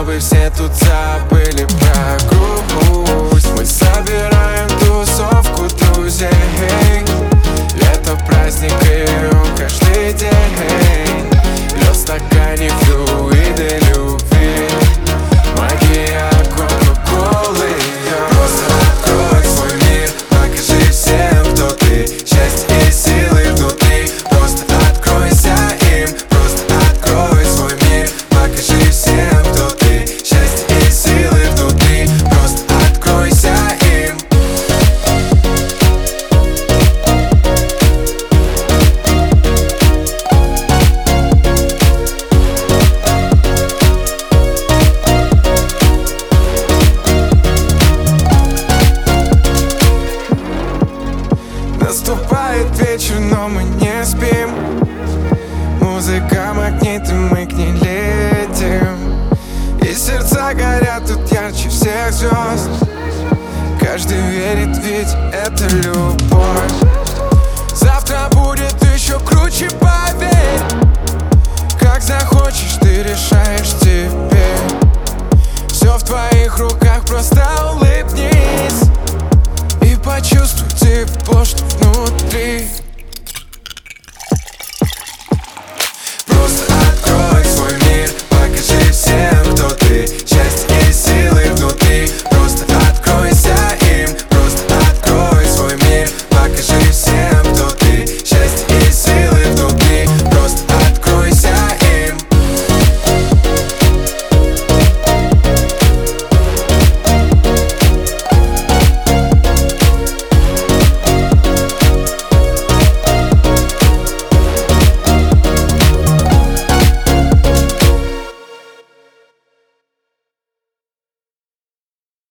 чтобы все тут забыли про грусть. Мы собираем тусовку друзей. Лето, праздник и он каждый день. Лед в стакане, флюиды любви. Магия кока-колы. Просто открой свой мир, покажи всем, кто ты. Счастье и силы внутри. Просто откройся им. Просто открой свой мир, покажи всем, кто ты. Счастье и силы внутри. Просто откройся им. Наступает вечер, но мы не спим. Музыка магнит, и мы к ней летим. И сердца горят тут ярче всех звезд. Каждый верит, ведь это любовь. Завтра будет еще круче, поверь. Как захочешь, ты решаешь.